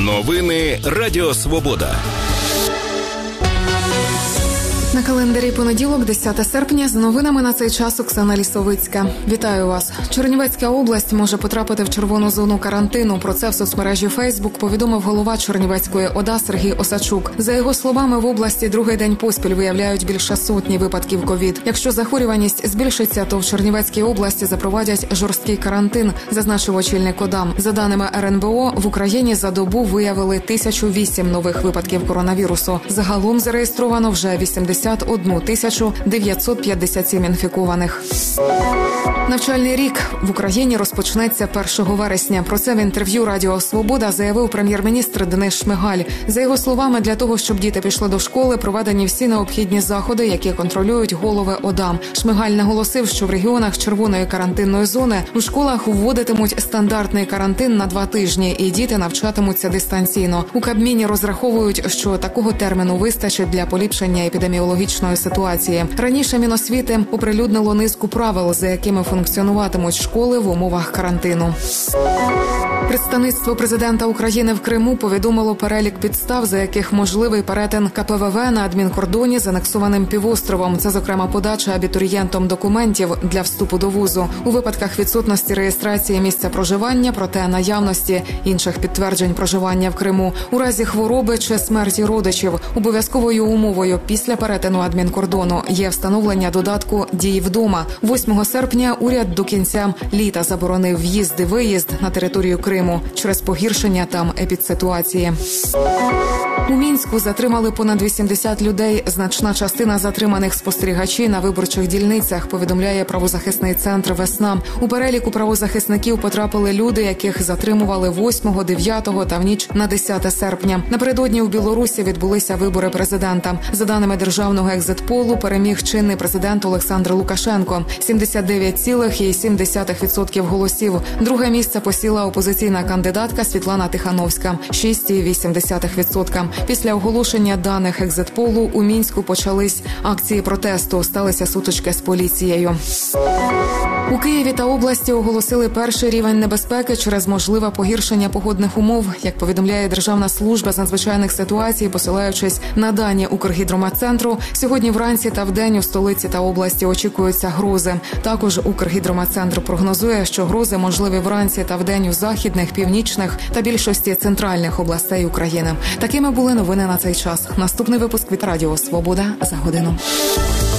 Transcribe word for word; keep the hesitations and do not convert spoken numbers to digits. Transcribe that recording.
Новини Радіо Свобода. На календарі понеділок, десяте серпня, з новинами на цей час Оксана Лісовицька. Вітаю вас. Чернівецька область може потрапити в червону зону карантину. Про це в соцмережі Фейсбук повідомив голова Чернівецької ОДА Сергій Осачук. За його словами, в області другий день поспіль виявляють більше сотні випадків ковід. Якщо захворюваність збільшиться, то в Чернівецькій області запровадять жорсткий карантин, зазначив очільник ОДА. За даними ер ен бе о, в Україні за добу виявили тисячу вісім нових випадків коронавірусу. Загалом зареєстровано вже вісімдесят одну тисячу дев'ятсот п'ятдесят сім інфікованих. Навчальний рік в Україні розпочнеться першого вересня. Про це в інтерв'ю Радіо Свобода заявив прем'єр-міністр Денис Шмигаль. За його словами, для того, щоб діти пішли до школи, проведені всі необхідні заходи, які контролюють голови ОДА. Шмигаль наголосив, що в регіонах червоної карантинної зони у школах вводитимуть стандартний карантин на два тижні, і діти навчатимуться дистанційно. У Кабміні розраховують, що такого терміну вистачить для поліпшення епідеміологічної ситуації. Раніше Міносвіти оприлюднило низку правил, за якими функціонуватимуть школи в умовах карантину. Представництво президента України в Криму повідомило перелік підстав, за яких можливий перетин ка пе ве ве на адмінкордоні з анексованим півостровом. Це, зокрема, подача абітурієнтом документів для вступу до вузу. У випадках відсутності реєстрації місця проживання, проте наявності інших підтверджень проживання в Криму. У разі хвороби чи смерті родичів обов'язковою умовою після перетину адмінкордону є встановлення додатку «Дії вдома». восьмого серпня уряд до кінця літа заборонив в'їзд і виїзд на територію Криму через погіршення там епідситуації. У Мінську затримали понад вісімдесят людей. Значна частина затриманих спостерігачі на виборчих дільницях, повідомляє правозахисний центр «Весна». У переліку правозахисників потрапили люди, яких затримували восьмого, дев'ятого та в ніч на десяте серпня. Напередодні в Білорусі відбулися вибори президента. За даними державного екзитполу, переміг чинний президент Олександр Лукашенко – сімдесят дев'ять цілих сім десятих відсотка голосів. Друге місце посіла опозиційна кандидатка Світлана Тихановська – шість цілих вісім десятих відсотка. Після оголошення даних екзитполу у Мінську почались акції протесту, сталися сутички з поліцією. У Києві та області оголосили перший рівень небезпеки через можливе погіршення погодних умов. Як повідомляє Державна служба з надзвичайних ситуацій, посилаючись на дані Укргідрометцентру, сьогодні вранці та вдень у столиці та області очікуються грози. Також Укргідрометцентр прогнозує, що грози можливі вранці та вдень у західних, північних та більшості центральних областей України. Такими були новини на цей час. Наступний випуск від Радіо Свобода за годину.